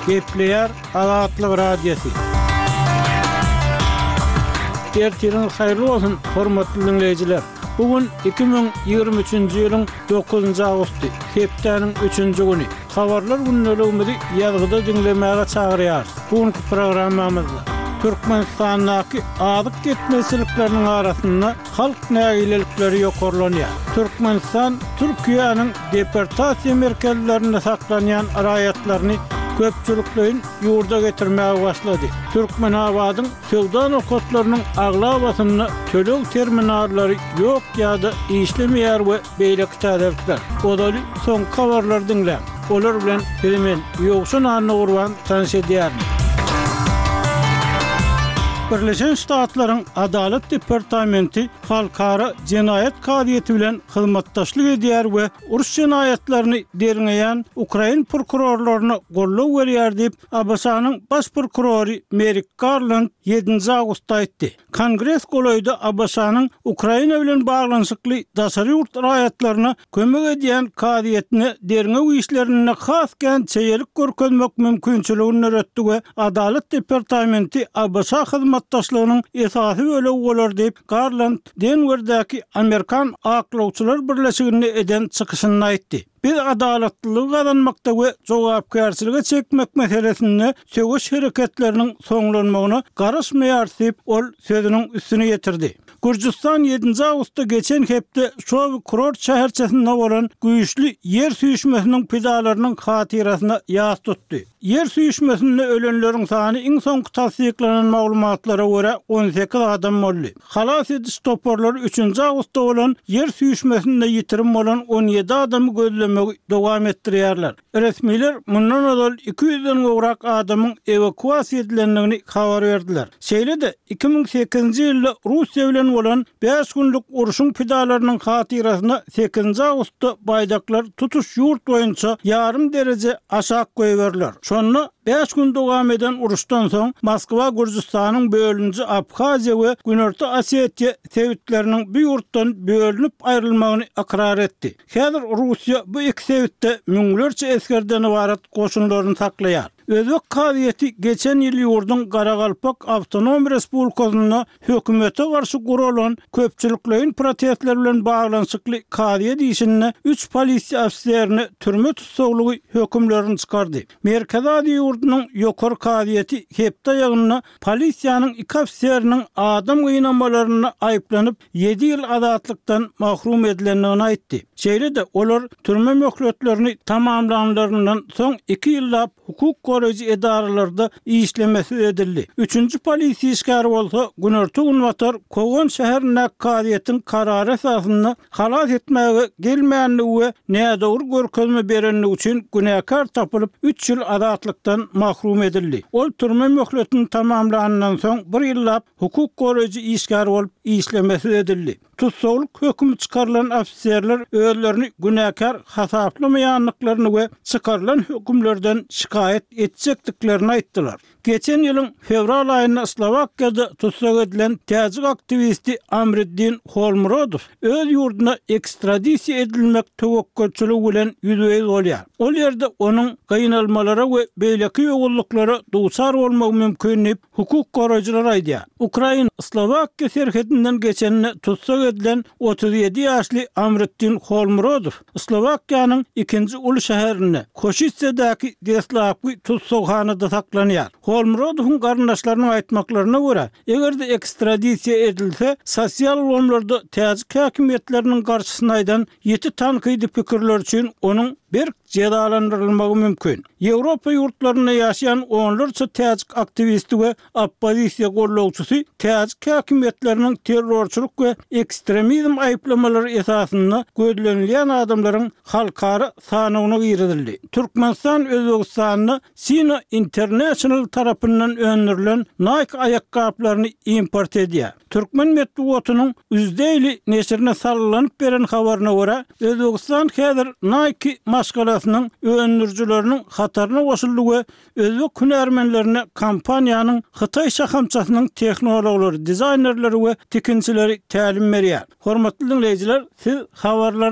Gepleyer Azatlyk Radiosu. Ertiriniz hayırlı olsun, hormatly dinleyijiler. Bugün 2023-nji ýylyň 9-njy awgusty, hepdeniň 3-nji güni. Habarlar günnäligimizi ýazgyda dinlemäge çagyrýar. Bugünkü programmamyzda Türkmenistanyň adyk getmesilikleriniň arasynda halk nägilelikleri ýokarlanýar. Türkmenistan Türkiýanyň deportasiýa merkezlerinde saklanýan raýatlaryny köpçülüklerin yurda getirmeye başladı. Türkmen awadyň sowda nokatlarynyň aglabasyny tölew terminallary ýok ýa-da işlemeýär we beýleki täzelikler. Odaly soň habarlar dinläp, olar bilen hemen ýokşun anny urban tanış edýär. Birleşen Ştatlaryň Adalet Departamenti halkara jenayet kadiýeti bilen hyzmatdaşlyk edýär we uruş jenayetlerini derňeýän Ukraina prokurorlaryna gollaw berýär diýip ABŞ-nyň baş prokurory Merrick Garland 7-nji awgustda aýtdy. Kongres golaýda ABŞ-nyň Ukraina bilen baglanyşykly daşary urt raýatlaryna kömek edýän kadiýetine derňew işlerine has çeýelik görkezmek mümkinçiligini öğretdi we Adalet Departamenti ABŞ hyzmatdaşlygynyň esasy bölegi bolar diýip Garland Denwerdäki Amerikan aklawçylar birleşigine eden çykyşyny aýtdy. Biz adaletlilik kazanmakda we jogapkärçiligi çekmek meselesinde söwüş hereketleriniň soňlanmagyna garaşmaýar diýip ol sözüniň üstüne getirdi. Gürcistan 7-nji awgustda geçen hepde şo kurort şäherçesinde bolan güýçli yer süýüşmesiniň pidalarynyň hatirasyna ýaz tutdy. Yer süýüşmesinde ölenleriň sany iň soňky tasdiklanan maglumatlara görä 18 adam boldy. Halas ediş toporlary 3-nji awgustda bolan yer süýüşmesinde ýitirim bolan 17 adamy gözlemek dowam etdirýärler. Resmiler mundan ozal 200-den gowrak adamyň evakuasiýa edilendigini habar berdiler. Şeýle-de 2008-nji ýylda Russiýa bilen bolan 5 günlük uruşyň pidalarynyň hatirasyna 8-nji awgustda baýdaklar tutuş ýurt boýunça ýarym derece aşak goýberler. Şonu 5 gün dowam eden uruşdan soň Moskwa Gürjistanyň bölünji Abhaziýa we Günorta Osetiýa sewitleriniň bir ýurtdan bölünip aýrylmagyny akrar etdi. Häzir Russiýa bu iki sewitde müňlerçe eskerden ibaret goşunlaryny saklaýar. Özbek kadiýeti geçen ýyl ýurdun Garagalpak Awtonom Respublikasyna hökümete garşy gurulan köpçüliklerin protestler bilen baglanyşykly kadiýet işine 3 polisiýa ofisiýerini türme tutsaglygy hökümlerini çykardy. Merkezi ady ýurdunyň ýokary kadiýeti hepde ýagyna polisiýanyň 2 ofisiýeriniň adam gynamalaryna aýyplanyp 7 ýyl azatlykdan mahrum edilendigini aýtdy. Şeýle-de olar türme möhletlerini tamamlananlaryndan soň 2 ýyllap hukuk goraýjy edaralarda işlemesi edildi. 3-nji polisiýa işgäri bolsa Günorta Gunwatar Kogon şäherine kadiýetiň karary esasynda halas etmäge gelmeýänligi we nädowur görkezme berenligi üçin günäkar tapylyp 3 ýyl azatlykdan mahrum edildi. Ol türme möhletini tamamlanandan soň 1 ýyllap hukuk goraýjy işgäri bolup işlemesi edildi. Tutsaglyk hökümi çykarylan ofisiýerler özlerini günäkar hasaplamaýanlyklaryny we çykarylan hökümlerden şikayet etjekdiklerini aýtdylar. Geçen ýylyň fevral aýynda Slovakiýada tutsak edilen täzik aktivisti Amriddin Holmurodow öz ýurduna ekstradisiýa edilmek töwekkülçiligi bilen ýüzbeýiz bolýar. Ol ýerde onuň gynalmalara we beýleki ýogurluklara duçar bolmagy mümkin diýip hukuk goraýjylar aýdýar. Ukraina Slovakiýa serhedinden geçenine tutsak edilen 37 ýaşly Amriddin Holmurodow Slovakiýanyň 2-nji uly şäherine Koşice'däki Deslavky tutsakhanada saklanýar. Holmurodowyň garyndaşlarynyň aýtmaklaryna görä, egerde ekstradisiýa edilse, sosial bolumlarda täzik häkimetleriniň garşysyna aýdan 7 tankydy pikirler üçin onuň bir cezalandırılmagy mümkin. Ýewropa ýurtlaryna ýaşaýan onlarça täzik aktivisti we oppozisiýa gollawçysy täzik häkimetleriniň terrorçylyk we ekstremizm aýplamalary esasynda gözlenilýän adamlaryň halkara sanawyna girildi. Türkmenistan Özbegistanyny Sina International tarapyndan öndürilen Nike ayakkabılaryny import edýär. Türkmen medeniýetiniň üzdeyli neşrine sarylanyp beren habaryna görä, Özbegistan häzir Nike maskalasynyň öndürjüleriniň hataryna goşuldy we özbek hünärmenlerine kompaniýanyň Hytaý şahamçasynyň tehnologlary, dizaynerleri we tikinçileri tälim berýär. Hormatly dinleyijiler, siz habarlar